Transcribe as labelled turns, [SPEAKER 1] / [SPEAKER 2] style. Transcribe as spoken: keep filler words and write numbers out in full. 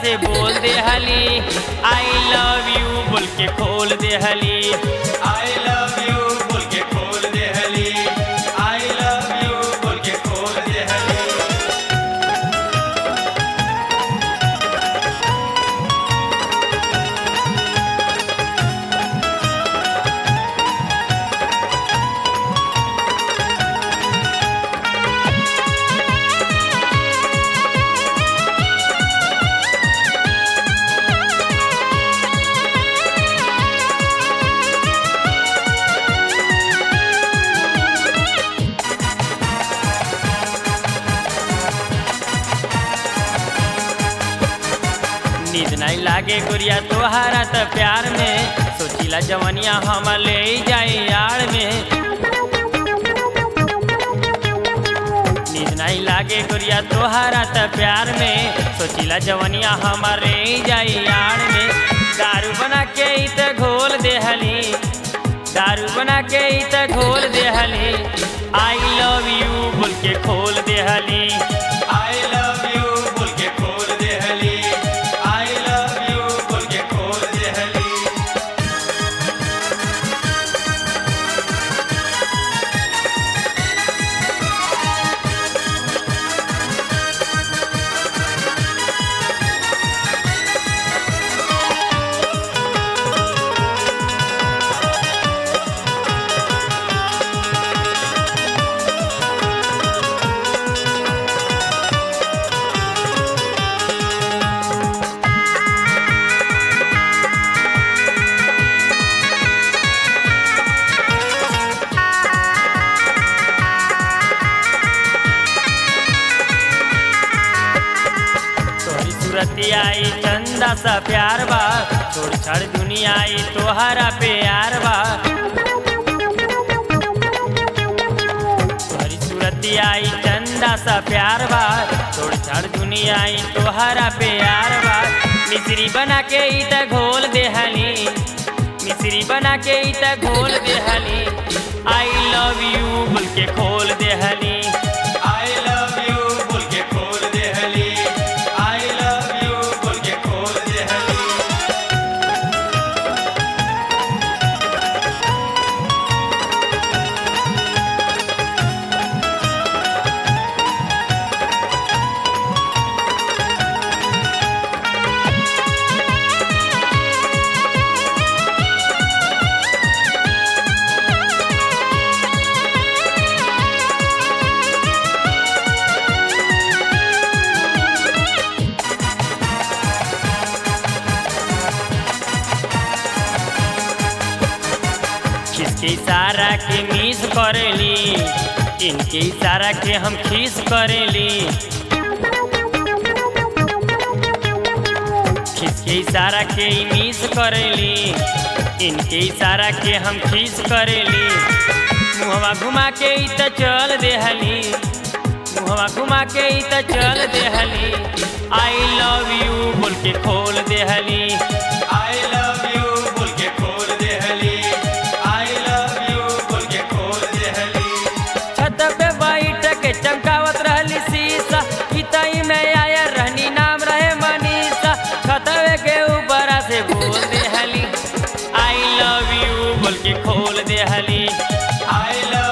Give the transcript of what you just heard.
[SPEAKER 1] से बोल दे हली आई लव यू बोल के खोल दे हली
[SPEAKER 2] आई लव यू बोल के खोल दे हली आई लव यू बोल के खोल दे हली।
[SPEAKER 1] नींद नहीं लागे गुड़िया तोहारा त प्यार में सोचिला जवनिया हम ले जाए यार में। नींद नहीं लागे गुड़िया तोहारा त प्यार में सोचिला जवनिया हम ले जाए यार में। दारू बना के ही त घोल दे हली दारू बना के ही त घोल दे हली आई लव यू बोल के खोल दे हली
[SPEAKER 2] आई लव यू बोल के खोल दे हली आई लव यू बोल के खोल दे हली। आई चंदा सा प्यार बा छोड़ छाड़ दुनिया आई तोहरा प्यार बा। तोहरी सूरत आई चंदा सा प्यार बा छोड़ छाड़ दुनिया आई तोहरा प्यार बा। मिश्री बना के ही त घोल दे हली मिश्री बना के ही त घोल दे हली आई लव यू बोल के खोल दे हली आई लव यू बोल के खोल दे हली आई लव यू बोल के खोल दे हली।
[SPEAKER 1] किसके इशारा के मिस करेली इनके इशारा के हम खीस करेली। किसके इशारा के मिस करेली इनके इशारा के हम खीस करेली। मुहवा घुमा के ही त चल दे हली मुहवा घुमा के ही त चल दे हली आई लव यू बोल के खोल दे हली
[SPEAKER 2] आई लव यू बोल के खोल दे हली आई लव यू बोल के खोल दे हली।
[SPEAKER 1] छत पे बैठ के चमकावत रहली शीशा इतई में आया रहनी नाम रहे मनीषा। छतवे के ऊपर से बोल दे हली आई लव यू बोल के खोल दे हली
[SPEAKER 2] आई लव